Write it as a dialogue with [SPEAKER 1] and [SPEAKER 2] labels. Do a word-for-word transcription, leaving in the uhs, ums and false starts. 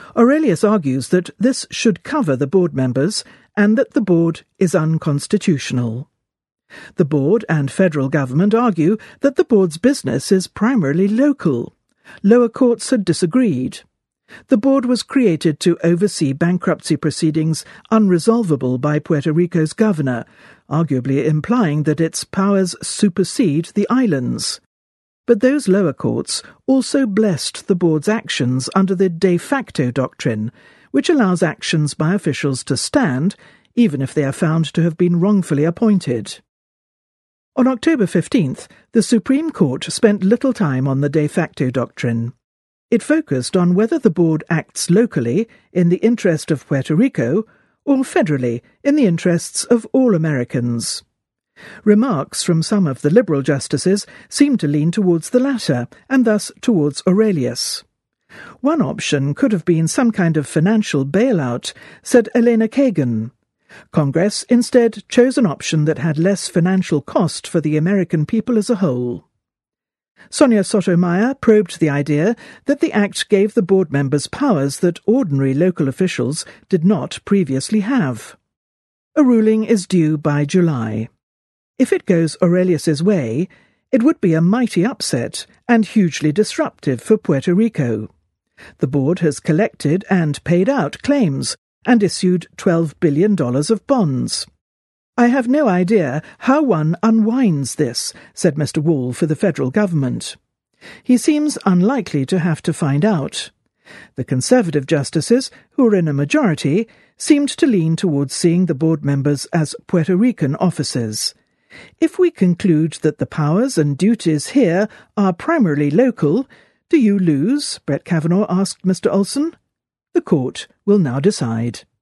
[SPEAKER 1] Aurelius argues that this should cover the board members and that the board is unconstitutional. The board and federal government argue that the board's business is primarily local. Lower courts had disagreed. The board was created to oversee bankruptcy proceedings unresolvable by Puerto Rico's governor, arguably implying that its powers supersede the islands. But those lower courts also blessed the board's actions under the de facto doctrine, which allows actions by officials to stand, even if they are found to have been wrongfully appointed. On October fifteenth, the Supreme Court spent little time on the de facto doctrine. It focused on whether the board acts locally, in the interest of Puerto Rico, or federally, in the interests of all Americans. Remarks from some of the liberal justices seemed to lean towards the latter, and thus towards Aurelius. One option could have been some kind of financial bailout, said Elena Kagan. Congress instead chose an option that had less financial cost for the American people as a whole. Sonia Sotomayor probed the idea that the Act gave the board members powers that ordinary local officials did not previously have. A ruling is due by July. If it goes Aurelius's way, it would be a mighty upset and hugely disruptive for Puerto Rico. The board has collected and paid out claims and issued twelve billion dollars of bonds. "I have no idea how one unwinds this," said Mister Wall for the federal government. He seems unlikely to have to find out. The Conservative justices, who are in a majority, seemed to lean towards seeing the board members as Puerto Rican officers. If we conclude that the powers and duties here are primarily local, do you lose? Brett Kavanaugh asked Mister Olson. The court will now decide.